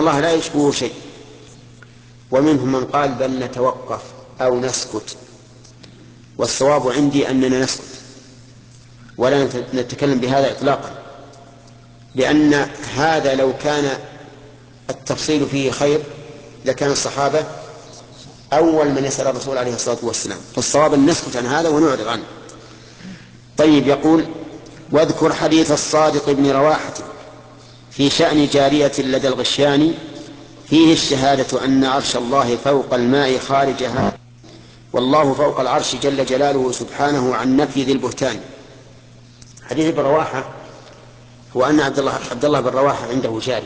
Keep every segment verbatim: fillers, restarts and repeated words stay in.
الله لا يشبهه شيء. ومنهم من قال بل نتوقف أو نسكت، والصواب عندي أننا نسكت ولا نتكلم بهذا إطلاقا، لأن هذا لو كان التفصيل فيه خير لكان الصحابة أول من يسأل الرسول عليه الصلاة والسلام، فالصواب أن نسكت عن هذا ونعرض عنه. طيب، يقول: واذكر حديث الصادق بن رواحة في شأن جارية لدى الغشيان فيه الشهادة أن عرش الله فوق الماء خارجها، والله فوق العرش جل جلاله سبحانه عن نفي ذي البهتان. حديث ابن رواحة هو أن عبد الله, عبد الله بن رواحة عنده جارية،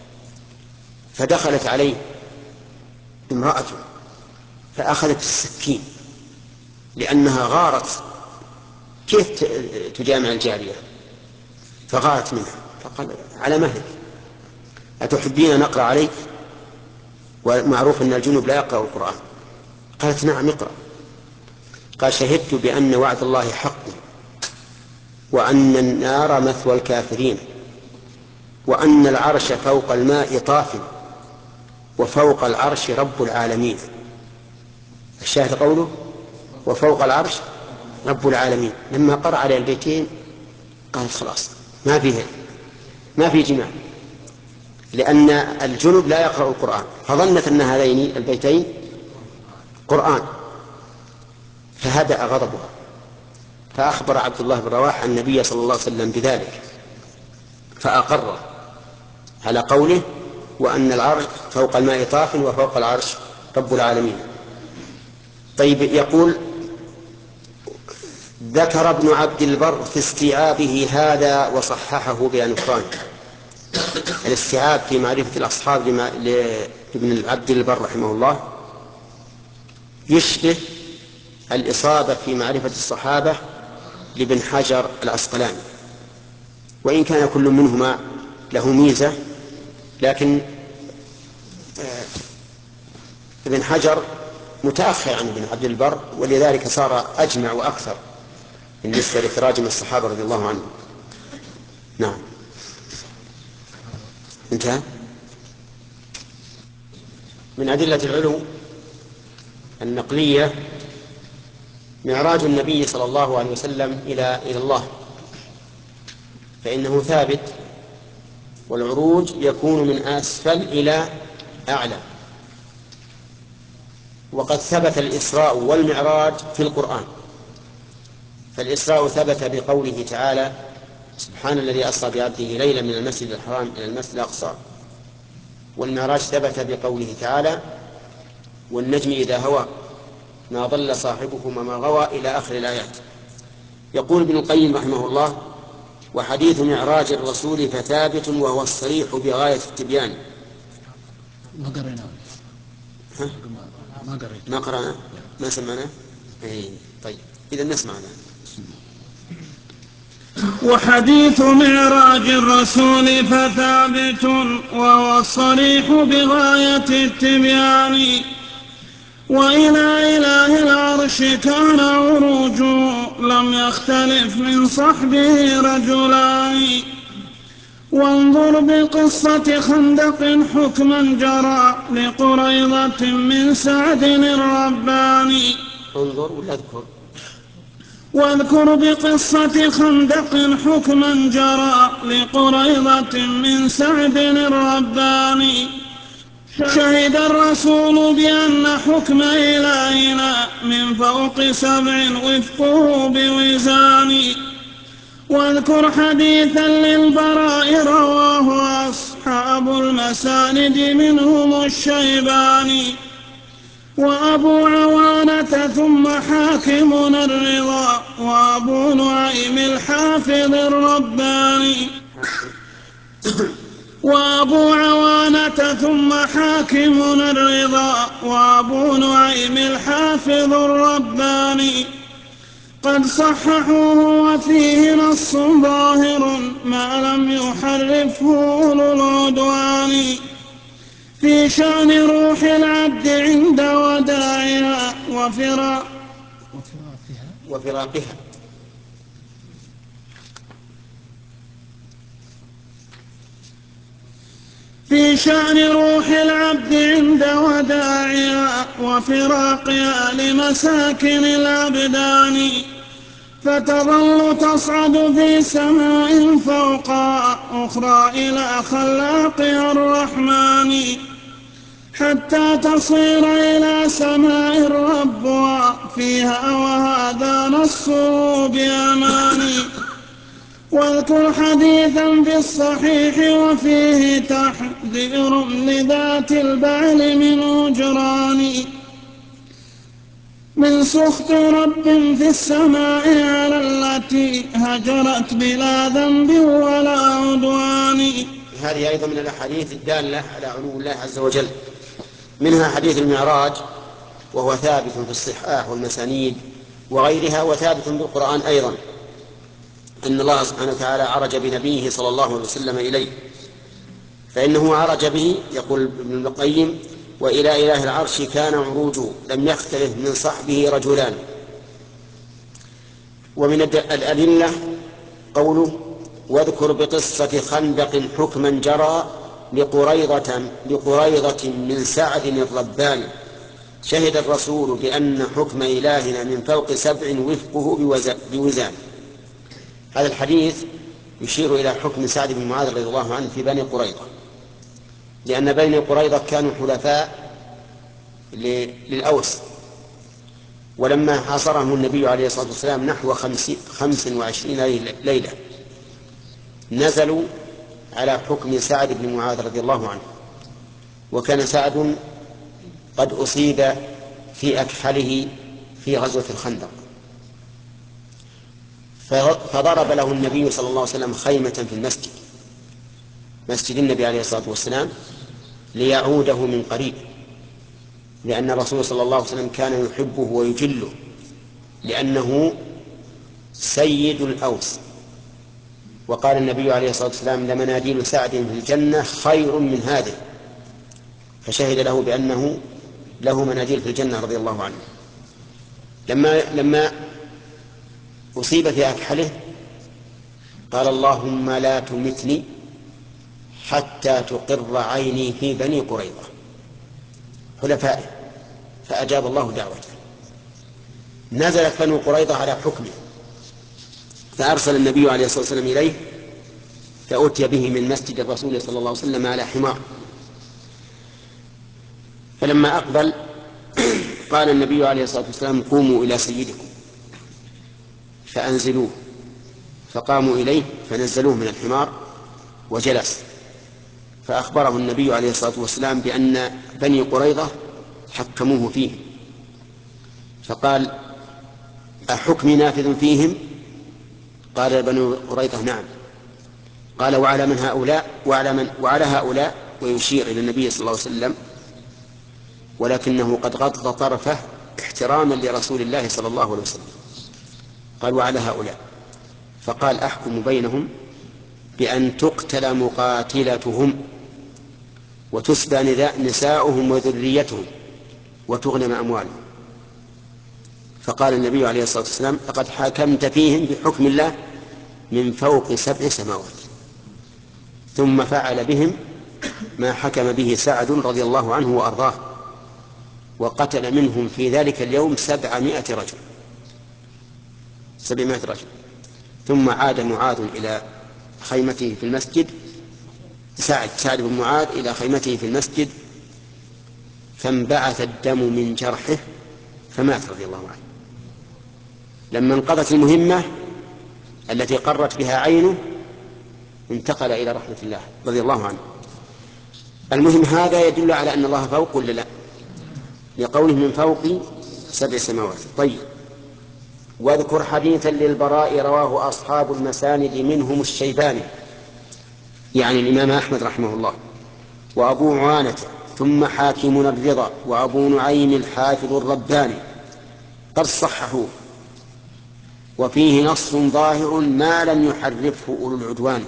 فدخلت عليه امرأته فأخذت السكين لأنها غارت، كيف تجامع الجارية؟ فغارت منها، فقال: على مهلك، أتحبين نقرأ عليك؟ ومعروف أن الجنوب لا يقرأ القرآن. قالت: نعم اقرأ. قال: شهدت بأن وعد الله حق، وأن النار مثوى الكافرين، وأن العرش فوق الماء طاف، وفوق العرش رب العالمين. الشاهد قوله وفوق العرش رب العالمين. لما قرأ على البيتين قالت: خلاص ما فيه ما في جماع، لأن الجنوب لا يقرأ القرآن، فظنت أن هذين البيتين قرآن، فهدأ غضبها، فأخبر عبد الله بن رواحة النبي صلى الله عليه وسلم بذلك، فأقر على قوله وأن العرش فوق الماء طاف وفوق العرش رب العالمين. طيب، يقول: ذكر ابن عبد البر في استيعابه هذا وصححه بأنفران. الاستيعاب في معرفة الأصحاب لابن عبد البر رحمه الله يشبه الإصابة في معرفة الصحابة لابن حجر العسقلاني، وإن كان كل منهما له ميزة، لكن ابن حجر متأخر عن ابن عبد البر، ولذلك صار أجمع وأكثر بالنسبة لتراجم الصحابة رضي الله عنهم. نعم، انتهى. من أدلة العلو النقلية معراج النبي صلى الله عليه وسلم إلى إلى الله، فإنه ثابت، والعروج يكون من أسفل إلى أعلى. وقد ثبت الإسراء والمعراج في القرآن، فالإسراء ثبت بقوله تعالى: سبحان الذي أسرى بعبده ليلا من المسجد الحرام إلى المسجد الأقصى. والمعراج ثبت بقوله تعالى: والنجم إذا هوى ما ضل صاحبكم وما غوى إلى آخر الآيات. يقول ابن القيم رحمه الله: وحديث معراج الرسول فثابت، وهو الصريح بغاية التبيان. ما قرأنا ما قرأنا ما قرأنا ما سمعنا. أي طيب، إذا نسمعنا. وحديث معراج الرسول فثابت، وهو الصريح بغاية التبيان. وإلى إله العرش كان عروج، لم يختلف من صحبه رجلان. وانظر بقصة خندق حكما جرى لقريضة من سعد الرباني. انظر واذكر واذكر بقصة خندق حكما جرى لقريضة من سعد الرباني. شهد الرسول بأن حكم إلهنا من فوق سبع وفقه بوزان. واذكر حديثا للبراء رواه أصحاب المساند منهم الشيباني وأبو عوانة ثم حاكمنا الرضا وأبو نعيم الحافظ الرباني وأبو عوانة ثم حاكمنا الرضا وأبو نعيم الحافظ الرباني قد صححوه وفيه نص ظاهر ما لم يحرفه أولو العدوان في شأن روح العبد عند وداعها وفرا وفراقها في شأن روح العبد عند وداعها وفراقها لمساكن الأبدان، فتظل تصعد في سماء فوقها أخرى إلى خلاقها الرحمن، حتى تصير إلى سماء ربها فيها، وهذا نصه بأمان. واذكر حديثا في الصحيح وفيه تحذير لذات البعل من هجران، من سخط رب في السماء على التي هجرت بلا ذنب ولا عدوان. هذه أيضا من الأحاديث الدالة على علو الله عز وجل. منها حديث المعراج، وهو ثابت في الصحاح والمسانيد وغيرها، وثابت بالقرآن أيضا، أن الله سبحانه وتعالى عرج بنبيه صلى الله عليه وسلم إليه، فإنه عرج به، يقول ابن القيم: وإلى إله العرش كان عروجه، لم يختلف من صحبه رجلان. ومن الأدلة قوله: واذكر بقصة خندق حكما جرى لقريضة, لقريضة من سعد الرباني، شهد الرسول بأن حكم إلهنا من فوق سبع وفقه بوزان. هذا الحديث يشير إلى حكم سعد بن معاذ رضي الله عنه في بني قريظة، لأن بني قريظة كانوا حلفاء للأوس، ولما حاصرهم النبي عليه الصلاة والسلام نحو خمس وعشرين ليلة نزلوا على حكم سعد بن معاذ رضي الله عنه، وكان سعد قد أصيب في أكحله في غزوة الخندق، فضرب له النبي صلى الله عليه وسلم خيمة في المسجد، مسجد النبي عليه الصلاة والسلام، ليعوده من قريب، لأن الرسول صلى الله عليه وسلم كان يحبه ويجله، لأنه سيد الأوس. وقال النبي عليه الصلاة والسلام: لمناديل سعد في الجنة خير من هذه، فشهد له بأنه له مناديل في الجنة رضي الله عنه. لما لما أصيب في أكحله قال: اللهم لا تمتني حتى تقر عيني في بني قريظة، حلفائه، فأجاب الله دعوته. نزلت بنو قريظة على حكمه، فأرسل النبي عليه الصلاة والسلام إليه، فأتي به من مسجد الرسول صلى الله عليه وسلم على حمار. فلما أقبل قال النبي عليه الصلاة والسلام: قوموا إلى سيدكم فأنزلوه. فقاموا إليه فنزلوه من الحمار وجلس، فأخبره النبي عليه الصلاة والسلام بأن بني قريظة حكموه فيه، فقال: أحكمي نافذ فيهم؟ قال بنو قريظة: نعم. قال: وعلى من هؤلاء؟ وعلى, من وعلى هؤلاء، ويشير إلى النبي صلى الله عليه وسلم، ولكنه قد غض طرفه احتراما لرسول الله صلى الله عليه وسلم. قال: وعلى هؤلاء. فقال: أحكم بينهم بأن تقتل مقاتلتهم وتسبى نساؤهم وذريتهم وتغنم أموالهم. فقال النبي عليه الصلاة والسلام: لقد حكمت فيهم بحكم الله من فوق سبع سماوات. ثم فعل بهم ما حكم به سعد رضي الله عنه وأرضاه، وقتل منهم في ذلك اليوم سبعمائة رجل سبعمائة رجل. ثم عاد معاذ إلى خيمته في المسجد، سعد سعد بن معاذ إلى خيمته في المسجد، فانبعث الدم من جرحه فمات رضي الله عنه. لما انقضت المهمة التي قرت بها عينه انتقل إلى رحمة الله رضي الله عنه. المهم هذا يدل على أن الله فوق ولا لا؟ لقوله من فوق سبع سماوات. طيب، واذكر حديثا للبراء رواه أصحاب المساند منهم الشيباني، يعني الإمام أحمد رحمه الله، وأبو عوانة، ثم حاكم الرضا، وأبو نعيم الحافظ الرباني، قد صححوه، وفيه نص ظاهر ما لم يحرفه أولو العدوان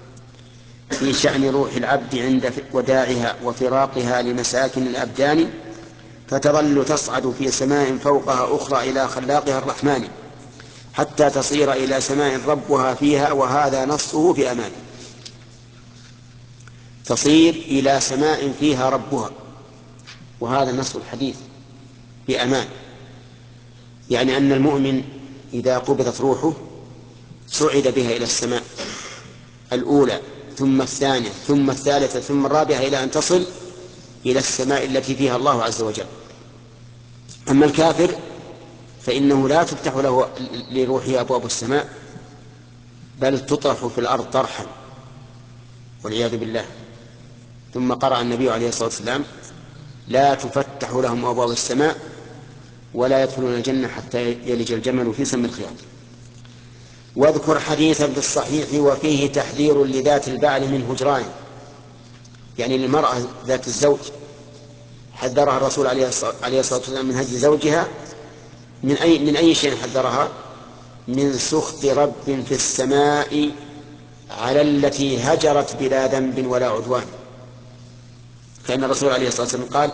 في شأن روح العبد عند وداعها وفراقها لمساكن الأبدان، فتظل تصعد في سماء فوقها أخرى إلى خلاقها الرحمن، حتى تصير إلى سماء ربها فيها، وهذا نصه بأمان. تصير إلى سماء فيها ربها، وهذا نص الحديث بأمان، يعني أن المؤمن إذا قبضت روحه صعد بها إلى السماء الأولى ثم الثانية ثم الثالثة ثم الرابعة إلى أن تصل إلى السماء التي فيها الله عز وجل. أما الكافر فإنه لا تفتح له لروحه أبواب السماء، بل تطرح في الأرض طرحا والعياذ بالله. ثم قرأ النبي عليه الصلاة والسلام: لا تفتح لهم أبواب السماء ولا يدخلون الجنة حتى يلج الجمل في سم الخياط. واذكر حديثا في الصحيح وفيه تحذير لذات البعل من هجرانه، يعني للمرأة ذات الزوج حذرها الرسول عليه الصلاة والسلام من هجر زوجها. من أي, من أي شيء حذرها؟ من سخط رب في السماء على التي هجرت بلا ذنب ولا عدوان. فإن الرسول عليه الصلاة والسلام قال: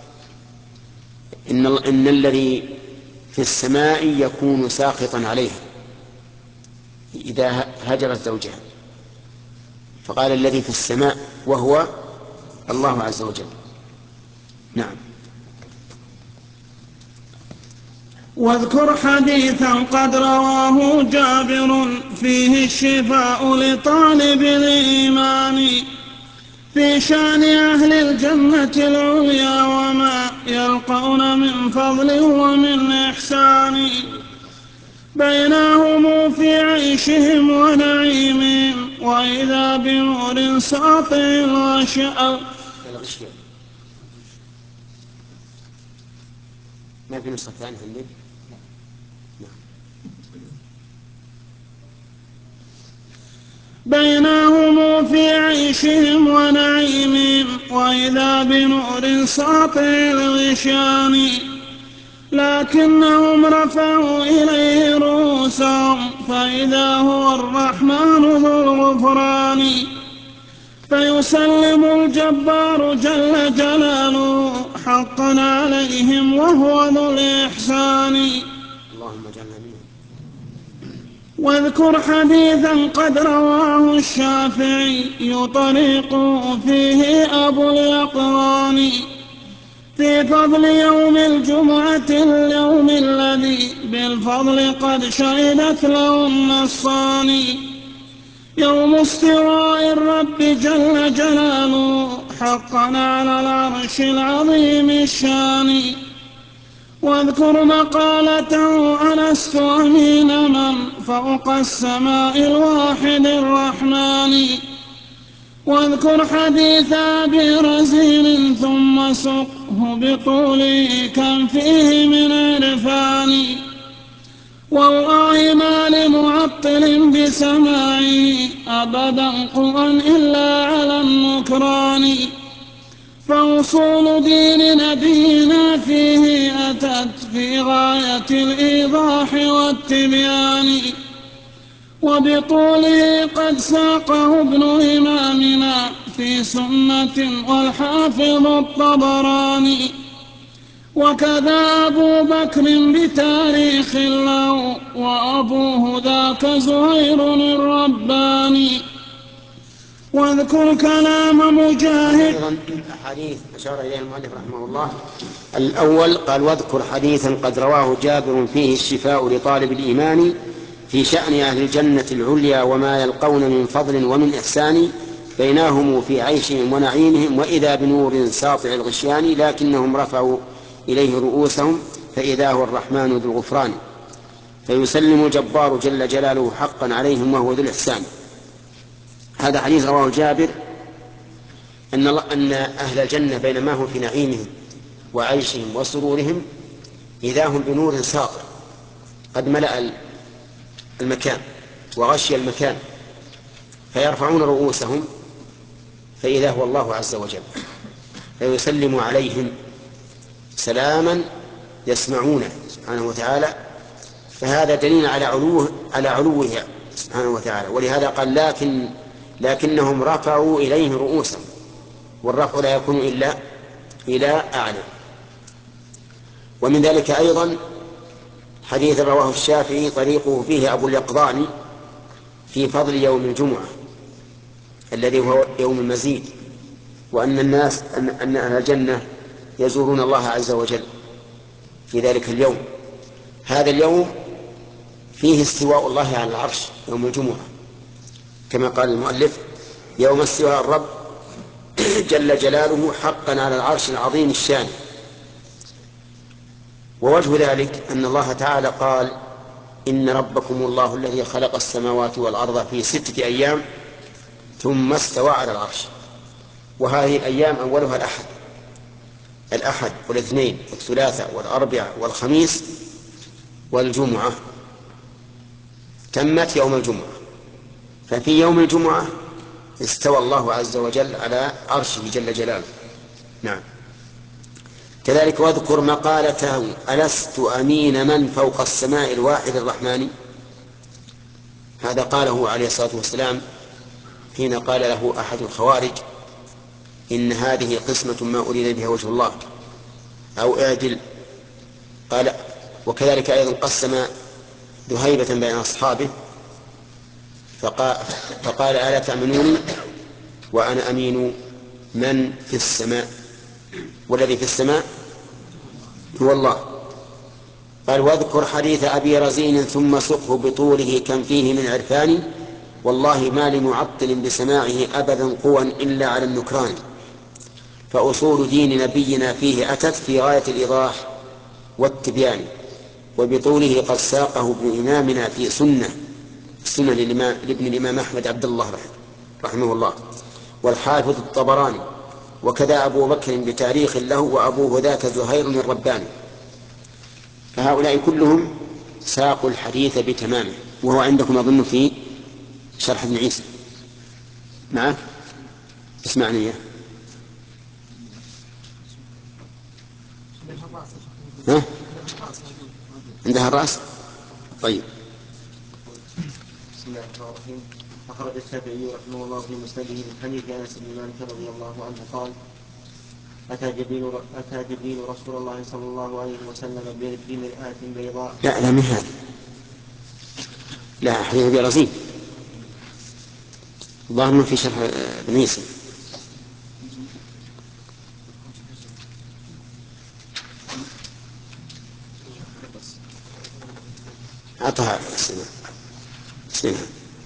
إن, إن الذي في السماء يكون ساخطا عليها إذا هجرت زوجها، فقال الذي في السماء وهو الله عز وجل. نعم. واذكر حديثا قد رواه جابر فيه الشفاء لطالب الإيمان في شأن أهل الجنة العليا وما يلقون من فضل ومن إحسان، بينهم في عيشهم ونعيمهم وإذا بنور ساطع الغشاء. ما في نسخة ثانية عندك؟ بينهم في عيشهم ونعيمهم وإذا بنور ساطع الغشان، لكنهم رفعوا إليه رؤوسهم فإذا هو الرحمن ذو الغفران، فيسلم الجبار جل جلاله حقا عليهم وهو ذو الإحسان. اللهم اجعلنا منهم. واذكر حديثا قد رواه الشافعي طريق فيه أبو اليقظان في فضل يوم الجمعة اليوم الذي بالفضل قد شهدت له النصان، يوم استواء الرب جل جلاله حقا على العرش العظيم الشان. واذكر مقالته ألست أمين من فوق السماء الواحد الرحمن، واذكر حديث أبي رزين ثم سقه بطوله كم فيه من عرفان، والله ما لمعطل بسماعه أبدا قوى إلا على النكران، فوصول دين نبينا فيه أتت في غاية الإيضاح والتبيان، وبطوله قد ساقه ابن إمامنا في سنة والحافظ الطبراني، وكذا أبو بكر بتاريخ له وأبوه ذاك زهير الرباني. واذكر كلام مجاهد. أيضا أحاديث أشار إليها المؤلف رحمه الله. الأول قال: واذكر حديثا قد رواه جابر فيه الشفاء لطالب الإيمان في شأن أهل الجنة العليا وما يلقون من فضل ومن إحسان، بينهم في عيشهم ونعيمهم وإذا بنور ساطع الغشيان، لكنهم رفعوا إليه رؤوسهم فإذا هو الرحمن ذو الغفران، فيسلم الجبار جل جلاله حقا عليهم وهو ذو الإحسان. هذا حديث رواه جابر أن, أن أهل الجنة بينما هم في نعيمهم وعيشهم وسرورهم إذا هم بنور ساطع قد ملأ المكان وغشي المكان، فيرفعون رؤوسهم فإذا هو الله عز وجل، فيسلم عليهم سلاما يسمعونه سبحانه وتعالى. فهذا دليل على علوه على علوه سبحانه وتعالى. ولهذا قال: لكن لكنهم رفعوا إليه رؤوسهم، والرفع لا يكون إلا إلى أعلى. ومن ذلك أيضا حديث رواه الشافعي طريقه فيه أبو اليقظان في فضل يوم الجمعة الذي هو يوم المزيد وأن الناس أن, أن أهل الجنة يزورون الله عز وجل في ذلك اليوم. هذا اليوم فيه استواء الله على العرش يوم الجمعة، كما قال المؤلف: يوم استواء الرب جل جلاله حقا على العرش العظيم الشان. ووجه ذلك أن الله تعالى قال: إن ربكم الله الذي خلق السماوات والأرض في ستة أيام ثم استوى على العرش. وهذه الأيام أولها الأحد الأحد والاثنين والثلاثاء والأربعاء والخميس والجمعة، تمت يوم الجمعة. ففي يوم الجمعة استوى الله عز وجل على عرشه جل جلاله. نعم. كذلك واذكر مقالته: ألست أمين من فوق السماء الواحد الرحمن. هذا قاله عليه الصلاة والسلام حين قال له أحد الخوارج: إن هذه قسمة ما أريد بها وجه الله، أو اعدل. قال. وكذلك أيضا قسم ذهيبة بين أصحابه فقال, فقال: ألا تأمنوني وأنا أمين من في السماء، والذي في السماء هو الله. قال: واذكر حديث أبي رزين ثم سقه بطوله كم فيه من عرفان، والله ما لمعطل بسماعه أبدا قوى إلا على النكران، فأصول دين نبينا فيه أتت في غاية الإيضاح والتبيان، وبطوله قد ساقه ابن إمامنا في سنة سنة لابن الإمام أحمد عبد الله رحمه الله، والحافظ الطبراني، وكذا أبو بكر بتاريخ له، وأبوه ذاك زهير الرباني. فهؤلاء كلهم ساقوا الحديث بتمامه، وهو عندكم أظن في شرح ابن عيسى. معك؟ اسمعني إياه. ها؟ عندها الرأس؟ طيب. بسم الله الرحمن الرحيم. أخرج الشافعي رحمه الله في مسنده من حديث أنس بن مالك رضي الله عنه قال: أتى جبريل أتى جبريل رسول الله صلى الله عليه وسلم بمرآة بيضاء. لا لا، من هذا. لا، حديث أبي رزين ظاهر في شرح ابن عيسى. أعطها السنة سنة.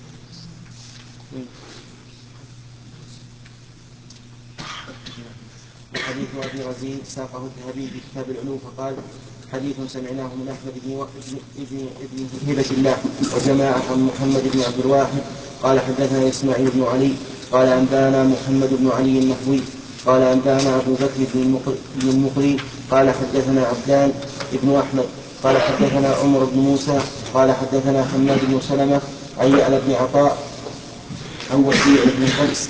وحديث أبي رزين ساقه الذهبي في كتاب العلوم فقال: حديث سمعناه من أحمد بن ابن ابن هبة الله وجماعة عن محمد بن عبد الواحد قال: حدثنا إسماعيل بن علي قال: أنبانا محمد بن علي النحوي قال: أنبانا أبو بكر بن المقري قال: حدثنا عبدان بن أحمد قال: حدثنا عمر بن موسى قال: حدثنا حماد بن سلمة عن يعلى بن عطاء عن وكيع بن قيس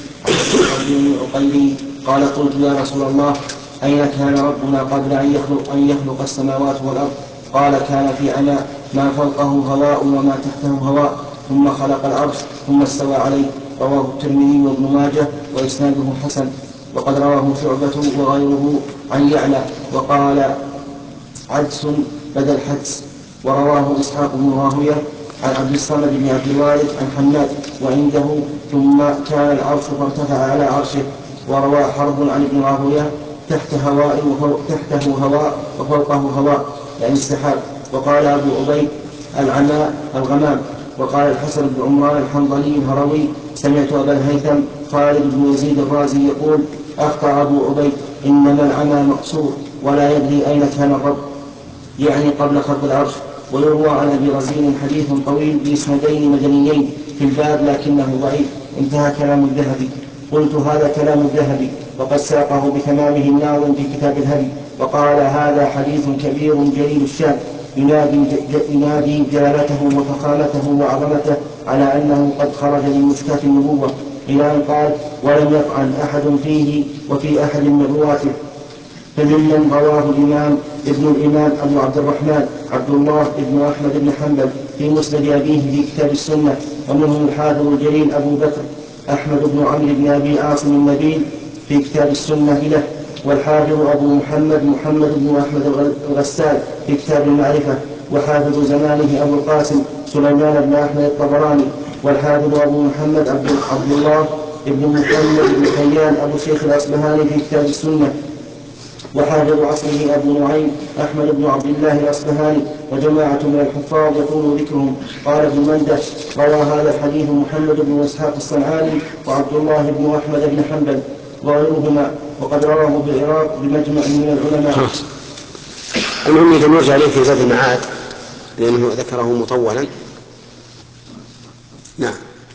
بن عقيل قال: قلت يا رسول الله، أين كان ربنا قبل أن يخلق, أن يخلق السماوات والأرض؟ قال: كان في عماء ما فوقه هواء وما تحته هواء، ثم خلق العرش ثم استوى عليه. رواه الترمذي وابن ماجه وإسناده حسن. وقد رواه شعبة وغيره عن يعلى وقال عدس بدل حدس. ورواه إسحاق بن راهويه عن عبد الصمد بن عبد الوارث عن حماد وعنده ثم كان العرش فارتفع على عرشه. وروى حرب عن ابن راهويه تحت هواء وفوق تحته هواء وفوقه هواء، يعني السحاب. وقال أبو عبيد العماء الغمام. وقال الحسن بن عمران الحنظلي الهروي: سمعت أبا الهيثم خالد بن يزيد الرازي يقول: أخطأ أبو عبيد، إنما العمى مقصور ولا يدري أين كان الرب، يعني قبل خلق العرش. ويروى عن أبي رزين حديث طويل بإسنادين مدنيين في الباب لكنه ضعيف. انتهى كلام الذهبي. قلت: هذا كلام الذهبي وقد ساقه بتمامه الناظم في كتاب الهدي، وقال: هذا حديث كبير جليل الشان ينادي, ينادي جلالته وفخامته وعظمته على أنه قد خرج من مشكاة النبوة، إلى أن قال: ولم يطعن أحد فيه وفي أحد من رواته. فممن رواه الإمام ابن الإمام أبو عبد الرحمن عبد الله ابن أحمد بن حنبل في مسند أبيه في كتاب السنة، ومنهم الحافظ الجليل أبو بكر أحمد بن عمرو بن أبي عاصم النبيل في كتاب السنة له، والحافظ أبو محمد محمد بن أحمد الغسال في كتاب المعرفة، وحافظ زمانه أبو القاسم سليمان بن أحمد الطبراني، والحافظ أبو محمد عبد الله ابن محمد بن حيان أبو شيخ الأصبهاني في كتاب السنة، وحافظ عصره أبو نعيم أحمد بن عبد الله الأصبهاني، وجماعة من الحفاظ يطول ذكرهم. قال ابن منده: روى هذا الحديث محمد بن إسحاق الصنعاني وعبد الله بن أحمد بن حنبل وغيرهما، وقد رواه بالعراق بمجمع من العلماء. المهم إذا نرجع عليه في زاد المعاد لأنه ذكره مطولا. نعم.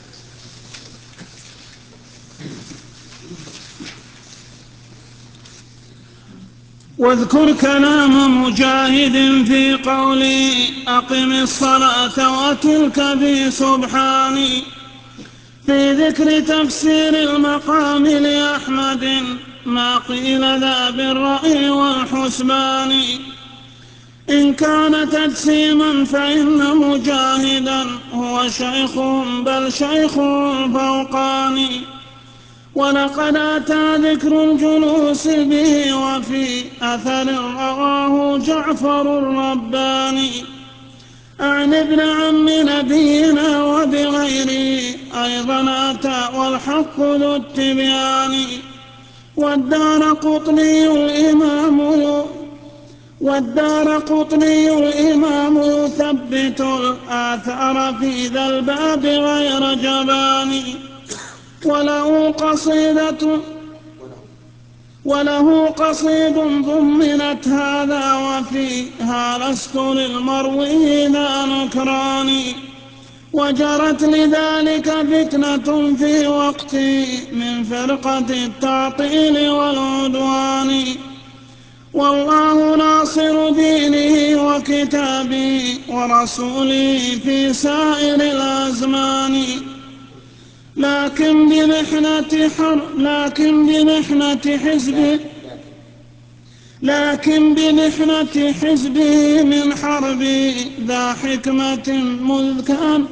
واذكر كلام مجاهد في قولي أقم الصلاة وتلك في سبحاني في ذكر تفسير المقام لأحمد ما قيل ذا بالرأي والحسبان. إن كان تجسيما فإن مجاهدا هو شيخ بل شيخ فوقاني، ولقد أتى ذكر الجلوس به وفي أثر رواه جعفر الرباني عن ابن عم نبينا وبغيره أيضا أتى والحق ذو التبيان. والدار قطني الإمام والدار قطني الإمام يثبت الآثار في ذا الباب غير جبان. وله قصيدة وله قصيد ضمنت هذا وفيها لست للمروي ذا نكران. وجرت لذلك فتنة في وقتي من فرقة التعطيل والعدوان. والله ناصر دينه وكتابه ورسوله في سائر الأزمان. لكن بمحنة حر لكن بمحنة حزبه لكن بمحنة حزبه من حربه ذا حكمة مذ كان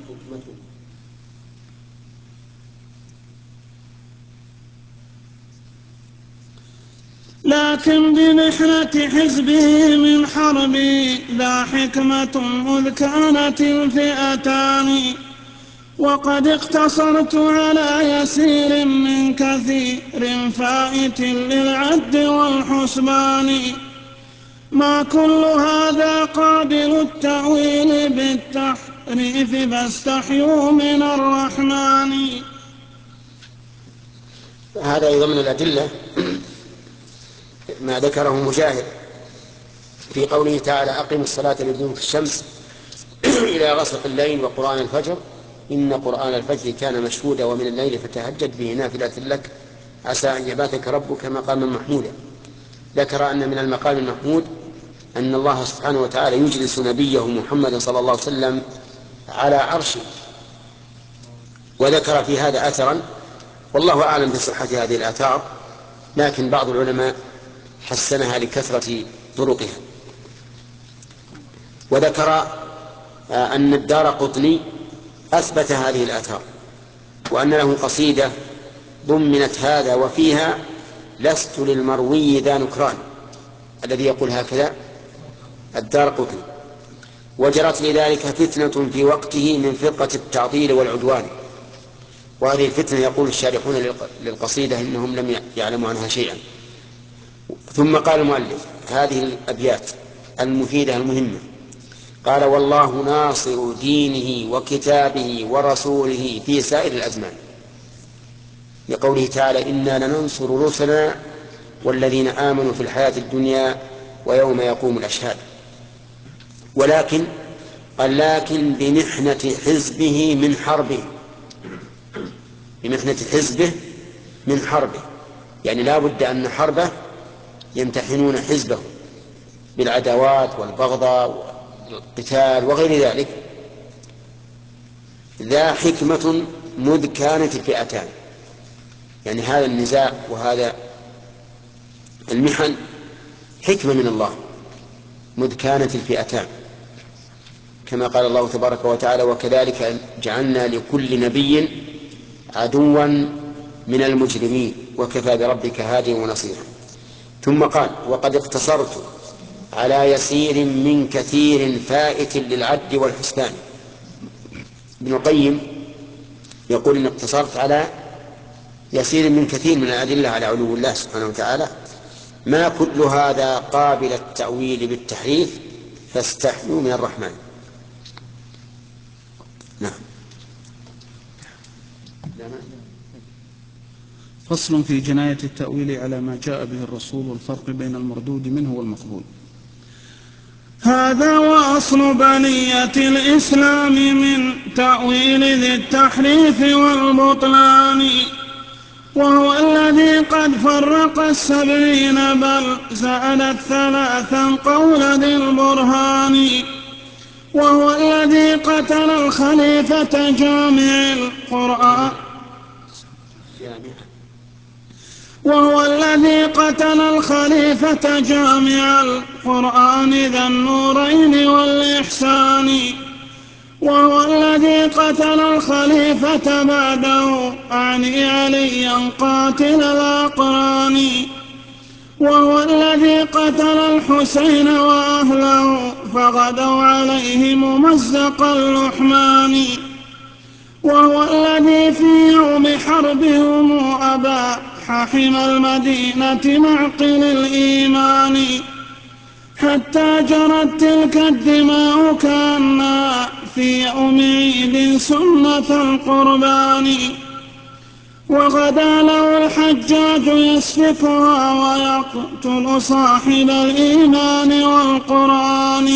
لكن بمحنة حزبه من حربه ذا حكمة مذ كانت الفئتان. وقد اقتصرت على يسير من كثير فائت للعد والحسبان. ما كل هذا قابل التأويل بالتحريف فاستحيوا من الرحمن. هذا أيضا من الأدلة ما ذكره مجاهد في قوله تعالى: أقم الصلاة لدلوك الشمس إلى غسق الليل وقرآن الفجر إن قرآن الفجر كان مشهودا ومن الليل فتهجد به نافلة لك عسى أن يبعثك ربك مقاما محمودا. ذكر أن من المقام المحمود أن الله سبحانه وتعالى يجلس نبيه محمد صلى الله عليه وسلم على عرشه. وذكر في هذا أثرا والله أعلم بصحة هذه الآثار، لكن بعض العلماء حسنها لكثرة طرقها. وذكر أن الدار قطني أثبت هذه الآثار وأن له قصيدة ضمنت هذا وفيها لست للمروي ذا نكران، الذي يقول هكذا الدار قطني. وجرت لذلك فتنة في وقته من فرقة التعطيل والعدوان. وهذه الفتنة يقول الشارحون للقصيدة إنهم لم يعلموا عنها شيئا. ثم قال المؤلف هذه الأبيات المفيدة المهمة، قال: والله ناصر دينه وكتابه ورسوله في سائر الأزمان، لقوله تعالى: إنا لننصر رسلنا والذين آمنوا في الحياة الدنيا ويوم يقوم الأشهاد. ولكن قال: لكن بمحنة حزبه من حربه، بمحنة حزبه من حربه، يعني لا بد أن حربه يمتحنون حزبه بالعداوات والبغضاء والقتال وغير ذلك. ذا حكمة مذ كانت الفئتان، يعني هذا النزاع وهذا المحن حكمة من الله مذ كانت الفئتان، كما قال الله تبارك وتعالى: وكذلك جعلنا لكل نبي عدوا من المجرمين وكفى بربك هاديا ونصيرا. ثم قال: وقد اقتصرت على يسير من كثير فائت للعد والحسبان. ابن القيم يقول إن اقتصرت على يسير من كثير من الأدلة على علو الله سبحانه وتعالى، ما كل هذا قابل التأويل بالتحريف فاستحيوا من الرحمن. نعم. فصل في جناية التأويل على ما جاء به الرسول والفرق بين المردود منه والمقبول. هذا وأصل بنية الإسلام من تأويل ذي التحريف والبطلان، وهو الذي قد فرق السبعين بل زادت ثلاثا قول ذي البرهان، وهو الذي قتل الخليفة جامع القرآن وهو الذي قتل الخليفة جامع القرآن ذا النورين والإحسان، وهو الذي قتل الخليفة بعده أعني عليا قاتل الأقران، وهو الذي قتل الحسين وأهله فغدوا عليه ممزق اللحمان، وهو الذي في يوم حربهم أبى حاحم المدينة معقل الإيمان، حتى جرت تلك الدماء كأنها في يوم عيد سنة القربان، وغدا له الحجاج يسفكها ويقتل صاحب الإيمان والقرآن،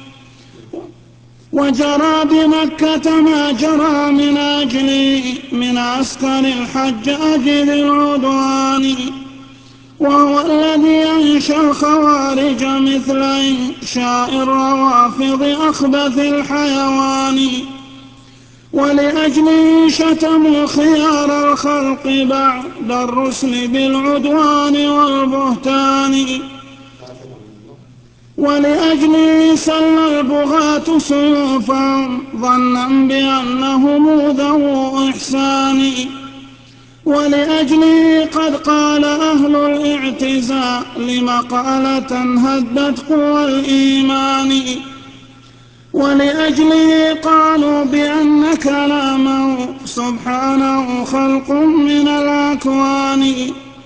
وجرى بمكة ما جرى من أجله من عسكر الحجاج ذي العدوان، وهو الذي أنشأ الخوارج مثل إنشاء الروافض أخبث الحيوان، ولأجله شتموا خيار الخلق بعد الرسل بالعدوان والبهتان، ولأجله سل البغاة سيوفهم ظنا بأنهم ذو إحسان، ولأجله قد قال أهل الاعتزال مقالة هدت قوى الإيمان، ولأجله قالوا بأن كلامه سبحانه خلق من الأكوان،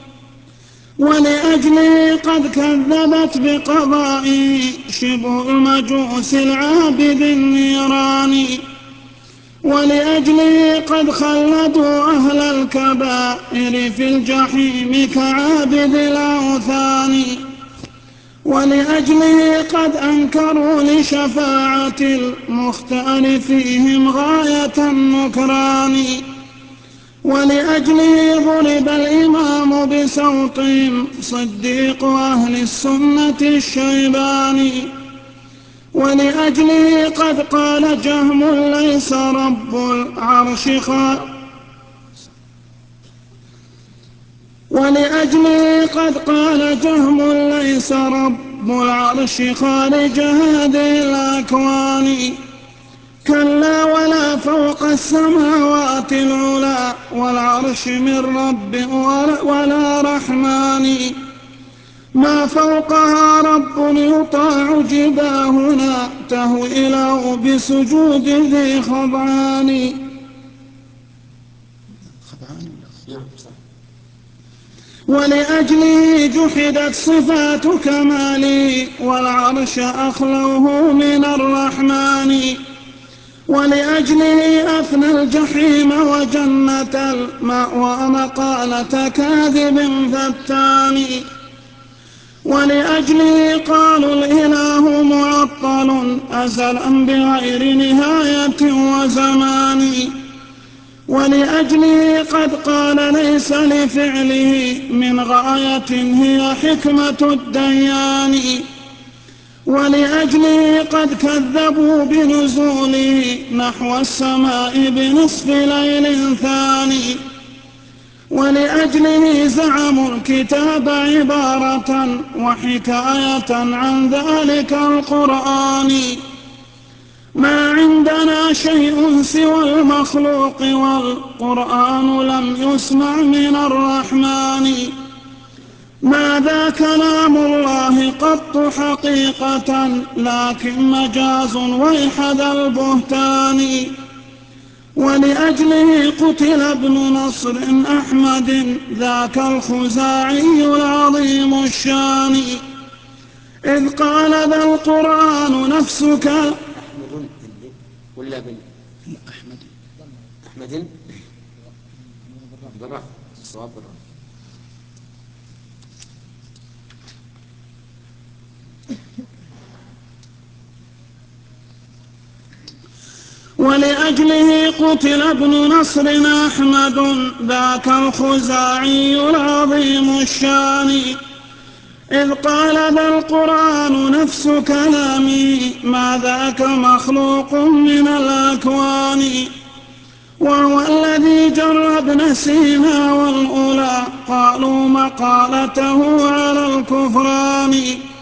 ولأجله قد كذبت بقضائه شبه المجوس العابد النيران، ولأجله قد خلدوا أهل الكبائر في الجحيم كعابد الأوثان، ولأجله قد أنكروا لشفاعة المختار فيهم غاية النكران، ولأجله ضرب الإمام بسوطهم صديق أهل السنة الشيباني، ولأجله قد قال جهم ليس رب العرش خالق ولأجله قد قال جهم ليس رب العرش خارج هذه الأكوان، كلا ولا فوق السماوات العلا والعرش من رب ولا رحمن، ما فوقها رب يطاع جباهنا تهوي له بسجود ذي خضعان. ولأجله جحدت صفات كماله والعرش أخلوه من الرحمن، ولأجله أفنى الجحيم وجنة المأوى مقالة كاذب فتان، ولأجله قالوا الإله معطل أزلا بغير نهاية وزمان، ولأجله قد قال ليس لفعله من غاية هي حكمة الديان، ولأجله قد كذبوا بنزوله نحو السماء بنصف ليل ثاني، ولأجله زعموا الكتاب عبارة وحكاية عن ذلك القرآن، ما عندنا شيء سوى المخلوق والقرآن لم يسمع من الرحمن، ماذا كلام الله قط حقيقة لكن مجاز ويحذى البهتان، ولأجله قتل ابن نصر أحمد ذاك الخزاعي العظيم الشان إذ قال ذا القرآن نفسك أحمد ولا بن أحمد أحمد بالرفع الصواب بالرفع. ولأجله قتل ابن نصر أحمد ذاك الخزاعي العظيم الشان إذ قال ذا القرآن نفس كلامي ما ذاك مخلوق من الأكوان وهو الذي جر ابن سينا والأولى قالوا مقالته على الكفران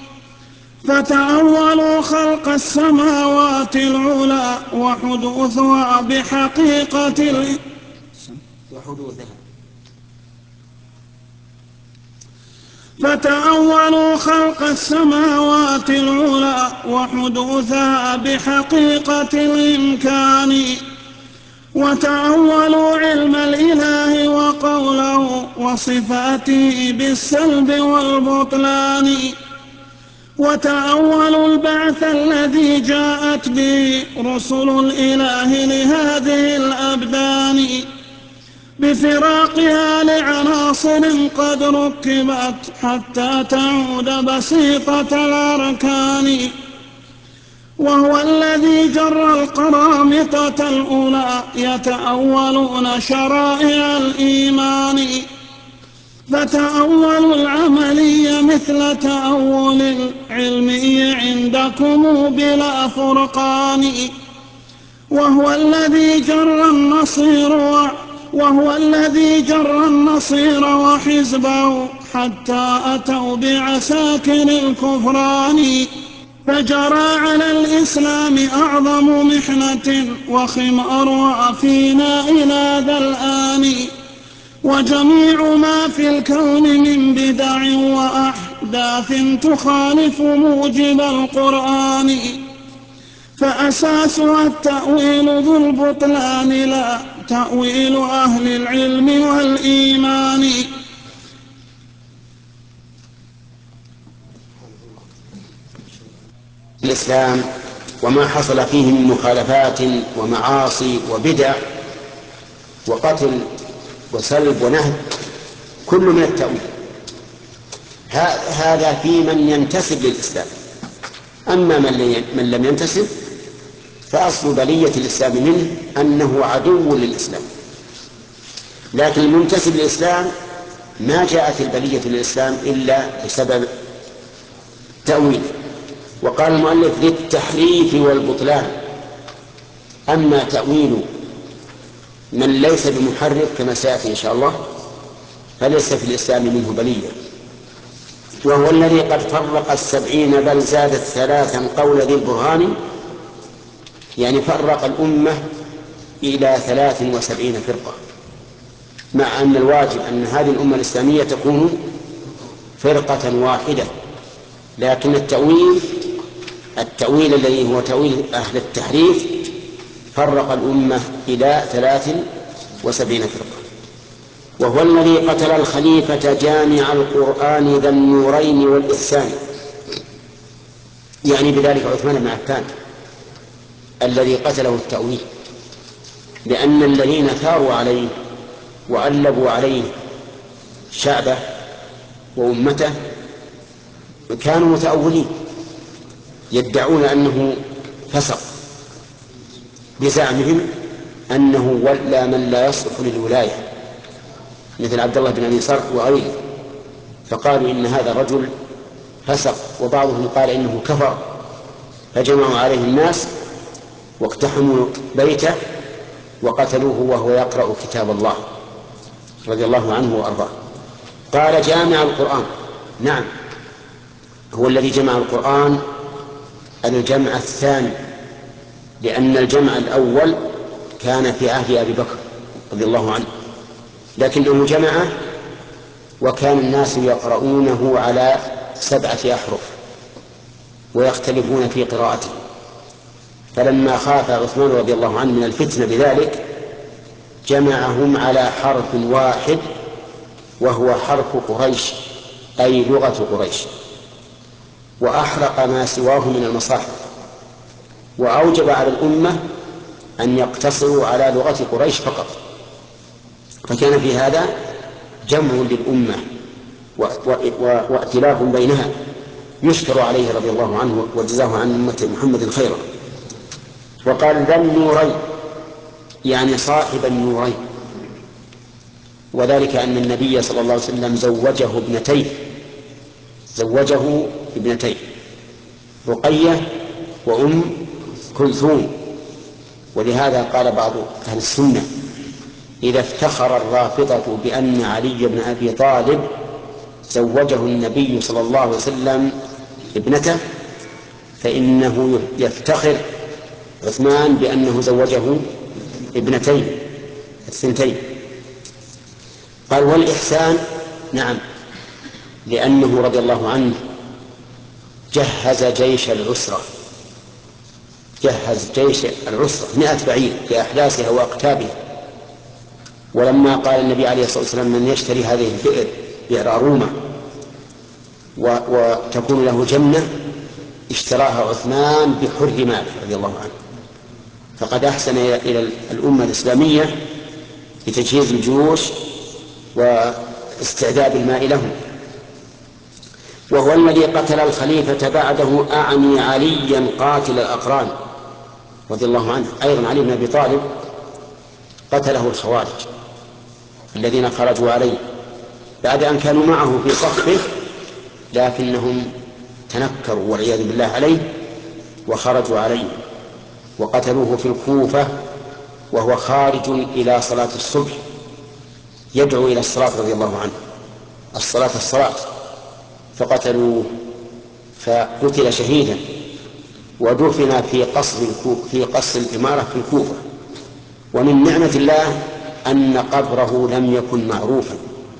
فتأولوا خلق السماوات العلى وحدوثها بحقيقة وحدوثها فتأولوا خلق السماوات العلى وحدوثها بحقيقة الإمكان وتأولوا علم الإله وقوله وصفاته بالسلب والبطلان وتأولوا البعث الذي جاءت به رسل الإله لهذه الأبدان بفراقها لعناصر قد ركبت حتى تعود بسيطة الأركان وهو الذي جر القرامطة الأولى يتأولون شرائع الإيمان فتأولوا العملي مثل تأول العلمي عندكم بلا فرقان وهو الذي جر النصير وهو الذي جر النصير وحزبه حتى أتوا بعساكر الكفران فجرى على الإسلام أعظم محنة وخمار فينا إلى ذا الآن وجميع ما في الكون من بدع وأحداث تخالف موجب القرآن فأساسها التأويل ذو البطلان لا تأويل أهل العلم والإيمان الإسلام وما حصل فيه من مخالفات ومعاصي وبدع وقتل وسلب ونهب كل من التأويل هذا في من ينتسب للإسلام. أما من لم ينتسب فأصل بلية الإسلام منه أنه عدو للإسلام، لكن المنتسب للإسلام ما جاءت البلية للإسلام إلا بسبب تأويل. وقال المؤلف للتحريف والبطلان. أما تأويل من ليس بمحرف كما سيأتي إن شاء الله فليس في الإسلام منه بلية. وهو الذي قد فرق السبعين بل زادت ثلاثا قول ذي البرهان، يعني فرق الأمة إلى ثلاث وسبعين فرقة، مع أن الواجب أن هذه الأمة الإسلامية تكون فرقة واحدة، لكن التأويل التأويل الذي هو تأويل أهل التحريف فرق الأمة إلى ثلاث وسبعين فرقة. وهو الذي قتل الخليفة جامع القرآن ذا النورين والإحسان، يعني بذلك عثمان بن عفان الذي قتله التأويل، لأن الذين ثاروا عليه وألبوا عليه شعبه وأمته كانوا متأولين يدعون أنه فسق بزعمهم أنه ولى من لا يصلح للولاية مثل عبد الله بن أبي صرح وغيره، فقالوا إن هذا رجل فسق، وبعضهم قال إنه كفر، فجمعوا عليه الناس واقتحموا بيته وقتلوه وهو يقرأ كتاب الله رضي الله عنه وأرضاه. قال جامع القرآن، نعم هو الذي جمع القرآن الجمع الثاني، لأن الجمع الأول كان في عهد أبي بكر رضي الله عنه، لكنه جمعه وكان الناس يقرؤونه على سبعة أحرف ويختلفون في قراءته، فلما خاف عثمان رضي الله عنه من الفتنة بذلك جمعهم على حرف واحد وهو حرف قريش أي لغة قريش، وأحرق ما سواه من المصاحف، وأوجب على الأمة أن يقتصروا على لغة قريش فقط. فكان في هذا جمع للأمة وائتلاف بينها يشكر عليه رضي الله عنه وجزاه عن أمة محمد خيرا. وقال ذا النورين يعني صاحب النورين، وذلك أن النبي صلى الله عليه وسلم زوجه ابنتيه زوجه ابنتيه رقية وأم كلثوم. ولهذا قال بعض أهل السنة إذا افتخر الرافضة بأن علي بن أبي طالب زوجه النبي صلى الله عليه وسلم ابنته فإنه يفتخر عثمان بأنه زوجه ابنتين الثنتين. قال والإحسان نعم، لأنه رضي الله عنه جهز جيش العسرة جهز جيش العسرة مئة بعير بأحداثها وأقتابها. ولما قال النبي عليه الصلاة والسلام من يشتري هذه البئر بئر أرومة وتكون له جنة اشتراها عثمان بحر ماله رضي الله عنه. فقد أحسن إلى الأمة الإسلامية بتجهيز الجيوش واستعداد الماء لهم. وهو الذي قتل الخليفة بعده أعني عليا قاتل الأقران رضي الله عنه. أيضا علي بن أبي طالب قتله الخوارج الذين خرجوا عليه بعد أن كانوا معه في صفه، لكنهم تنكروا والعياذ بالله عليه وخرجوا عليه وقتلوه في الكوفة وهو خارج إلى صلاة الصبح يدعو إلى الصلاة رضي الله عنه الصلاة الصلاة فقتلوه فقتل شهيدا ودفن في قصر في قصر الإمارة في الكوفة. ومن نعمة الله أن قبره لم يكن معروفا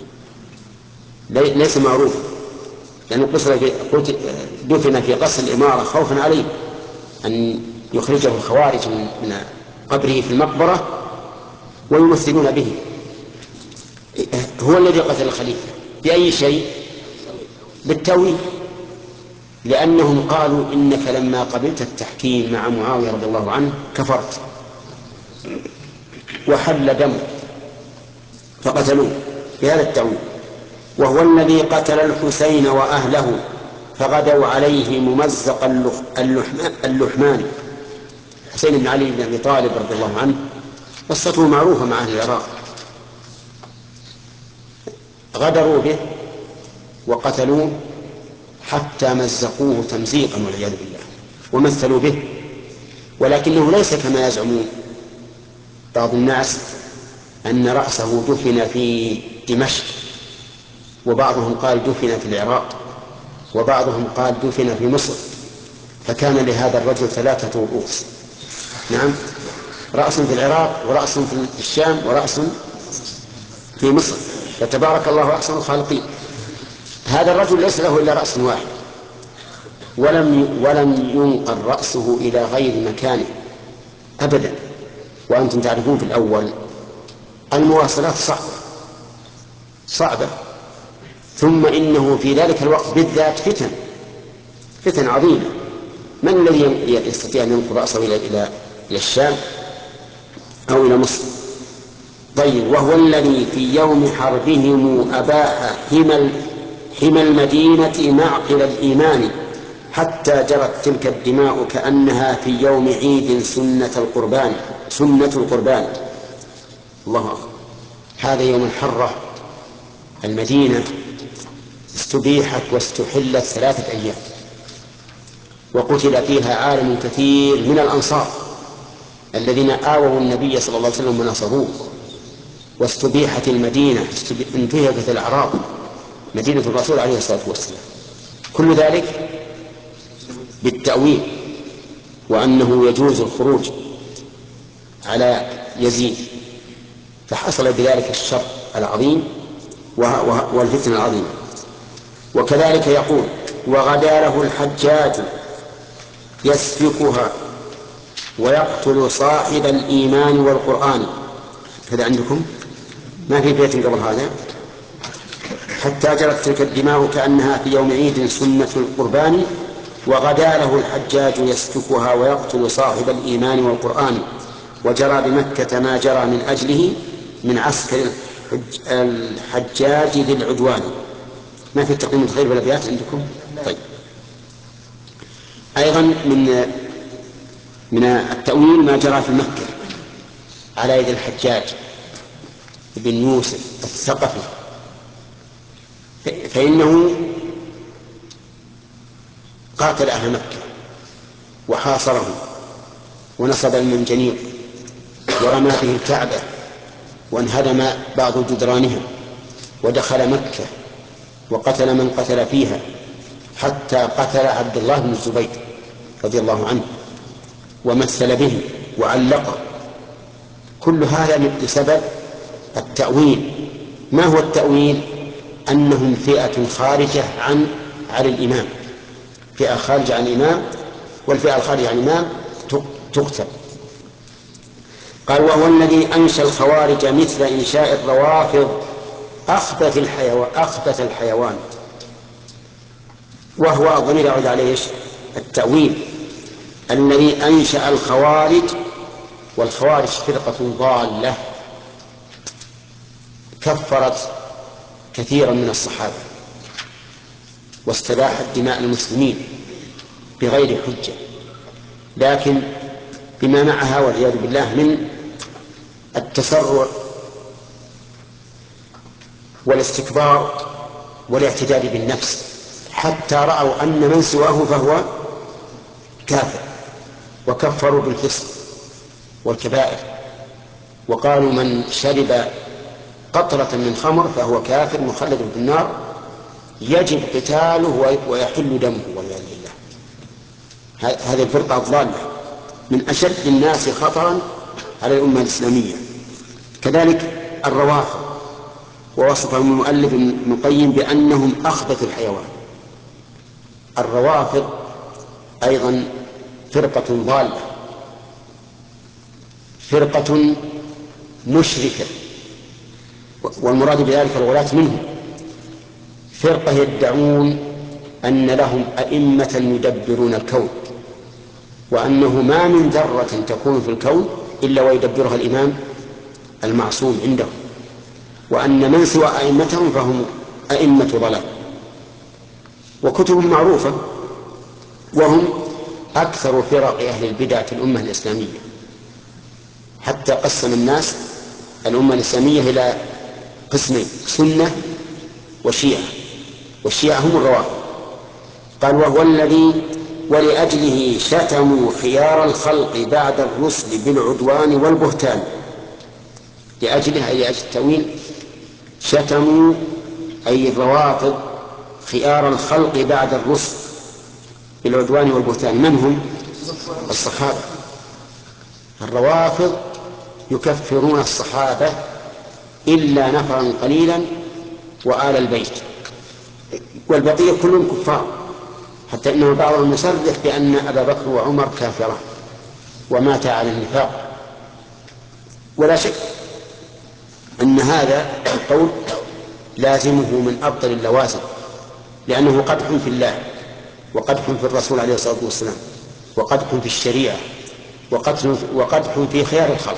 ليس معروفا لأنه دفن في قصر الإمارة خوفا عليه أن يخرجه الخوارج من قبره في المقبرة ويمثلون به. هو الذي قتل الخليفة بأي شيء؟ بالتأويل، لأنهم قالوا إنك لما قبلت التحكيم مع معاوية رضي الله عنه كفرت وحل دمه فقتلوه بهذا التأويل. وهو الذي قتل الحسين وأهله فغدوا عليه ممزق اللحمان. حسين بن علي بن أبي طالب رضي الله عنه قصته معروفة مع أهل العراق، غدروا به وقتلوه حتى مزقوه تمزيقا والعياذ بالله ومثلوا به. ولكنه ليس كما يزعمون بعض الناس أن رأسه دفن في دمشق، وبعضهم قال دفن في العراق، وبعضهم قال دفن في مصر. فكان لهذا الرجل ثلاثة رؤوس، نعم، رأس في العراق ورأس في الشام ورأس في مصر، فتبارك الله أحسن الخالقين. هذا الرجل ليس له إلا رأس واحد ولم ولم ينقل رأسه إلى غير مكانه أبدا. وأنتم تعرفون في الأول المواصلات صعبة صعبة ثم إنه في ذلك الوقت بالذات فتن فتن عظيمة. من الذي يستطيع أن ينقل رأسه إلى إلى إلى الشام أو إلى مصر؟ طيب، وهو الذي في يوم حربهم أباح حمى حمى المدينة معقل الإيمان حتى جرت تلك الدماء كأنها في يوم عيد سنة القربان سنة القربان. الله أكبر. هذا يوم الحرة المدينة استبيحت واستحلت ثلاثة أيام وقتل فيها عالم كثير من الأنصار الذين آووا النبي صلى الله عليه وسلم ونصروه، واستبيحت المدينة انتهكت الأعراض مدينة الرسول عليه الصلاة والسلام. كل ذلك بالتأويل وأنه يجوز الخروج على يزيد، فحصل بذلك الشر العظيم والفتنة العظيمة. وكذلك يقول وغدا له الحجاج يسفكها ويقتل صاحب الإيمان والقرآن هذا عندكم ما في بيت قبل هذا. حتى جرت تلك الدماء كأنها في يوم عيد سنة القربان، وغدا له الحجاج يسفكها ويقتل صاحب الإيمان والقرآن، وجرى بمكة ما جرى من أجله من عسكر الحجاج ذي العدوان. ما في تقييم الخير بالأبيات عندكم؟ طيب. أيضا من من التأويل ما جرى في مكة على يد الحجاج بن يوسف الثقفي، فإنه قاتل أهل مكة وحاصرهم ونصب المنجنيق ورمى به الكعبة وانهدم بعض جدرانها ودخل مكة وقتل من قتل فيها، حتى قتل عبد الله بن الزبير رضي الله عنه ومثل به وعلقه. كل هذا بسبب التأويل. ما هو التأويل؟ أنهم فئة خارجة عن عن الإمام، فئة خارجة عن الإمام، والفئة الخارجة عن الإمام تقتل. قال وهو الذي أنشأ الخوارج مثل إنشاء الروافض أخبث الحيوان أخبث الحيوان وهو الضمير يعود عليه التأويل. الذي أنشأ الخوارج، والخوارج فرقة ضالة كفرت كثيرا من الصحابة واستباحت دماء المسلمين بغير حجة، لكن بما معها والعياذ بالله من التسرع والاستكبار والاعتداد بالنفس، حتى رأوا أن من سواه فهو كافر، وكفروا بالفسق والكبائر، وقالوا من شرب قطرة من خمر فهو كافر مخلد في النار يجب قتاله ويحل دمه والعياذ بالله. هذه الفرقة الضالة من أشد الناس خطرا على الأمة الإسلامية. كذلك الروافض، ووصفهم المؤلف ابن القيم بأنهم أخبث الحيوان. الروافض أيضا فرقة ضالة، فرقة مشركة، والمراد بذلك الغلاة منهم. فرقة يدعون أن لهم أئمة يدبرون الكون، وأنه ما من ذرة تكون في الكون إلا ويدبرها الإمام المعصوم عندهم، وأن من سوى أئمتهم فهم أئمة ضلال. وكتبهم معروفة، وهم أكثر فرق أهل البدع في الأمة الإسلامية، حتى قسم الناس الأمة الإسلامية إلى قسمين: سنة وشيعة، والشيعة هم الروافض. قال وهو الذي ولأجله شتموا خيار الخلق بعد الرسل بالعدوان والبهتان. لأجلها أي أجل التأويل شتموا أي الروافض خيار الخلق بعد الرسل بالعدوان والبهتان. من هم؟ الصحابة. الروافض يكفرون الصحابة إلا نفرا قليلا وآل البيت، والبقية كلهم كفار، حتى إنه بعضهم يصرح بأن أبا بكر وعمر كافران ومات على النفاق. ولا شك أن هذا القول لازمه من أفضل اللوازم، لأنه قدح في الله، وقدح في الرسول عليه الصلاة والسلام، وقدح في الشريعة، وقدح في خيار الخلق.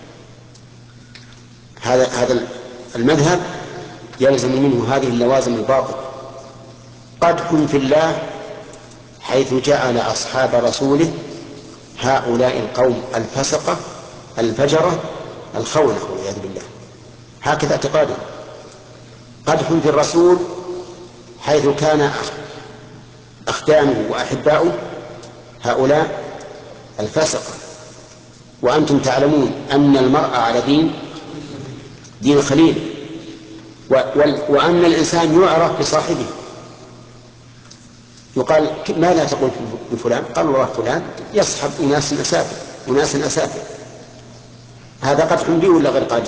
هذا هذا المذهب يلزم منه هذه اللوازم الباطلة: قدح في الله حيث جعل أصحاب رسوله هؤلاء القوم الفسقة الفجرة الخونة والعياذ بالله، هكذا اعتقاده. قدح في الرسول حيث كان أخدامه وأحباؤه هؤلاء الفسقة. وأنتم تعلمون أن المرء على دين دين خليل، وأن الإنسان يعرف بصاحبه. يقال ماذا تقول في فلان؟ قال والله فلان يصحب أناس أسافل أناس أسافل. هذا قدح به ولا غير قادح؟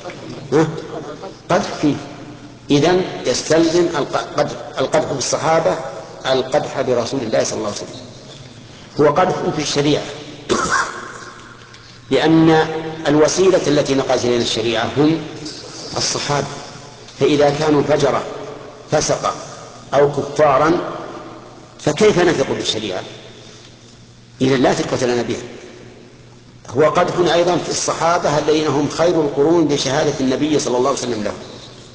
قدح فيه. إذن يستلزم القدح بالصحابة القدح برسول الله صلى الله عليه وسلم. هو قدح في الشريعة، لأن الوسيلة التي نقلت إلينا الشريعة هم الصحابة، فإذا كانوا فجرة فسقة أو كفارا فكيف نثق بالشريعة؟ إذا لا ثقة لنا بها. هو قدح أيضا في الصحابة الذين هم خير القرون بشهادة النبي صلى الله عليه وسلم لهم.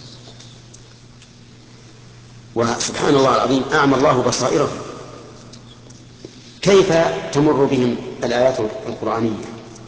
وسبحان الله العظيم أعمى الله بصائرهم، كيف تمر بهم الآيات القرآنية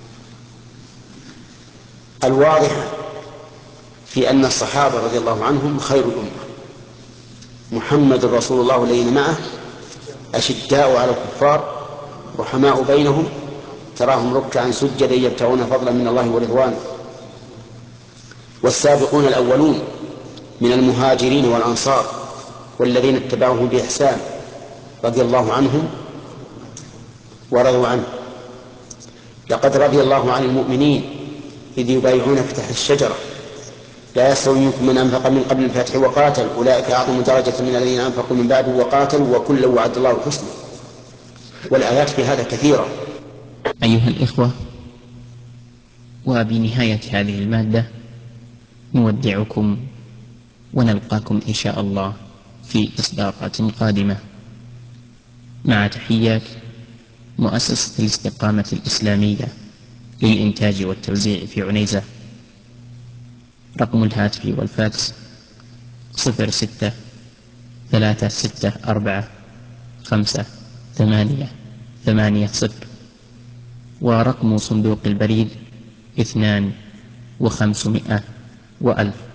الواضحة في أن الصحابة رضي الله عنهم خير الأمة. محمد رسول الله الذين معه أشداء على الكفار رحماء بينهم تراهم ركعا سجدا يبتغون فضلا من الله ورضوانه. والسابقون الأولون من المهاجرين والأنصار والذين اتبعوهم بإحسان رضي الله عنهم ورضوا عنه. لقد رضي الله عن المؤمنين إذ يبايعونك تحت الشجرة لا يستوي منكم من أنفق من قبل الفتح وقاتل أولئك أعظم درجة من الذين أنفقوا من بعد وقاتلوا وكلا وعد الله الحسنى. والآيات في هذا كثيرة. أيها الإخوة، وبنهاية هذه المادة نودعكم ونلقاكم إن شاء الله في إصدارات قادمة، مع تحيات مؤسسة الاستقامة الإسلامية للإنتاج والتوزيع في عنيزة. رقم الهاتف والفاكس صفر ستة ثلاثة ستة أربعة خمسة ثمانية ثمانية صفر، ورقم صندوق البريد اثنان وخمسمائة وألف.